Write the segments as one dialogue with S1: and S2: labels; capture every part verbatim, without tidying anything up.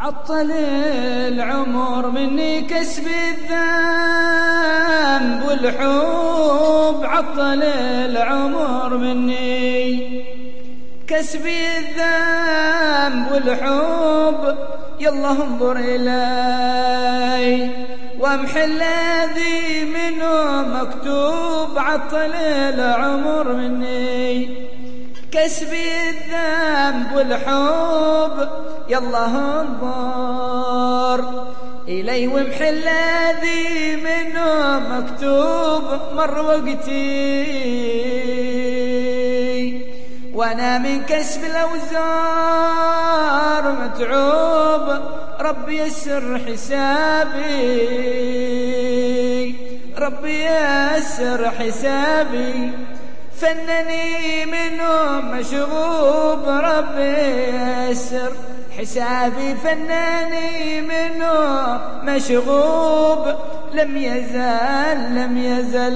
S1: عطل العمر مني كسب الذنب والحب، عطل العمر مني كسب الذنب والحب. يلا انظر إلي وامحي الذي منه مكتوب، عطل العمر مني كسب الذنب والحب. يلا انظر إلي وامحي الذي منه مكتوب. مر وقتي وانا من كسب الأوزار متعوب، ربي يسر حسابي، ربي يسر حسابي. فنني منه مشغوب، ربي يسر حسابي. فنني منه مشغوب، لم يزل لم يزل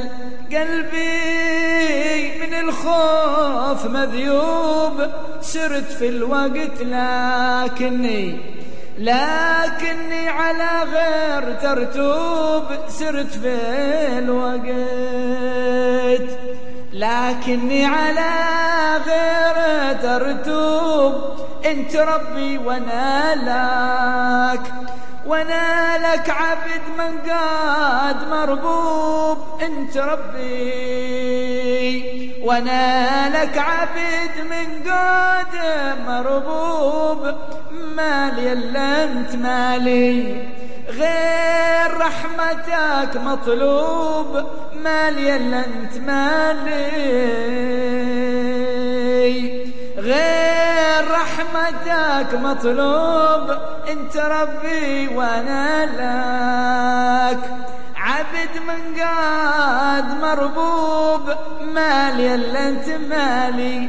S1: قلبي من الخوف مذيوب. سرت في الوقت لكني لكني على غير ترتوب. سرت في الوقت لكني على غير ترتوب. انت ربي وانا لك، وانا لك عبد من قاد مربوب. انت ربي وانا لك عبد من قاد مربوب. مالي الا انت مالي غير رحمتك مطلوب. مالي الا انت مالي غير رحمتك مطلوب. انت ربي وانا لك عبد من قاد مربوب. مالي الا انت مالي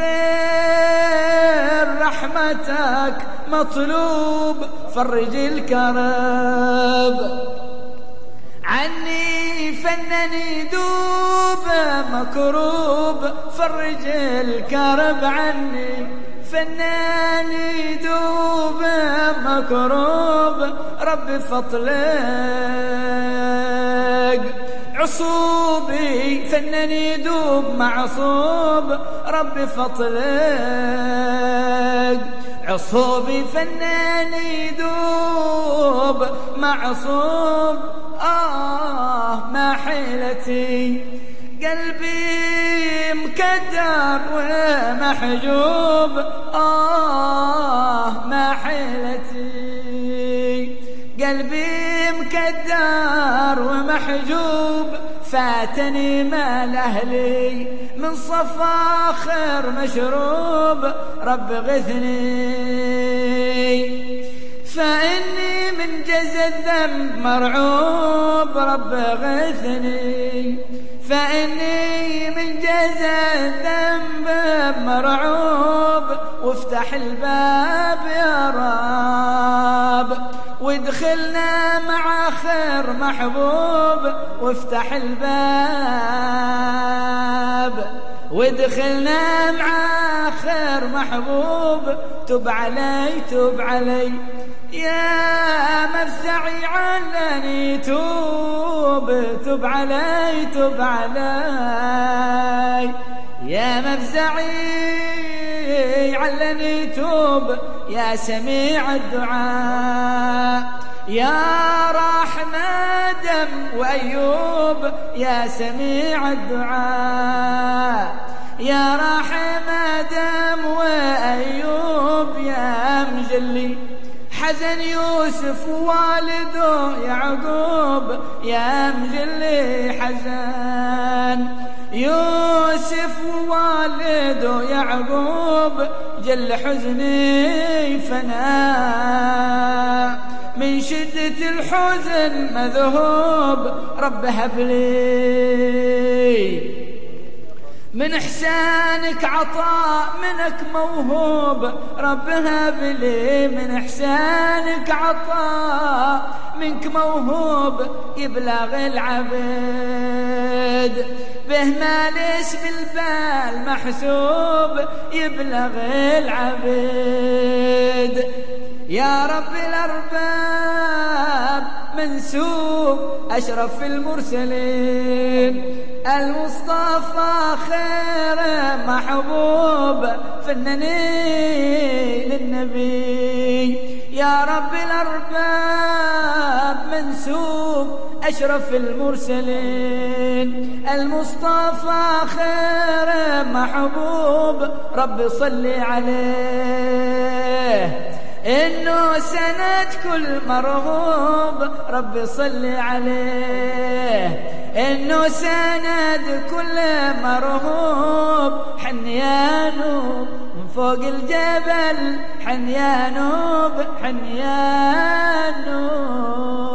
S1: غير رحمتك مطلوب. فرج الكرب عني فنني دوب مكروب. فرج الكرب عني فنني دوب مكروب. ربي فضلك عصوبي فنني دوب معصوب. ربي فضلك عصوبي فنني دوب معصوب. آه ما حيلتي قلبي مكدر ومحجوب. آه ما حيلتي قلبي مكدر ومحجوب. فاتني مال أهلي من صفا خير مشروب. رب غثني فإني من جزى الذنب مرعوب. رب غثني فإني من جزى الذنب مرعوب. وافتح الباب يا رب وادخلنا مع خير محبوب. وافتح الباب وادخلنا مع خير محبوب. تب علي تب علي يا مفزعي علني توب. تب علي تب علي يا مفزعي علني توب. يا سميع الدعاء يا رحم آدم وأيوب. يا سميع الدعاء يا رحم آدم وأيوب. يا مجلي حزن يوسف ووالده يعقوب. يا مجلي حزن يوسف ووالده يعقوب. جل حزني فنا من شدة الحزن مذهوب. رب هب لي من إحسانك عطاء منك موهوب. رب هب لي من إحسانك عطاء منك موهوب. يبلغ العبد به ما ليش بالبال محسوب يبلغ العبيد. يا رب الأرباب منسوب أشرف المرسلين المصطفى خير محبوب فنني للنبي. يا رب الأرباب منسوب أشرف المرسلين المصطفى خير محبوب رب صلي عليه. إنه سند كل مرغوب رب صلي عليه. إنه سند كل مرغوب حن يا نوب من فوق الجبل حن يا نوب حن يا نوب.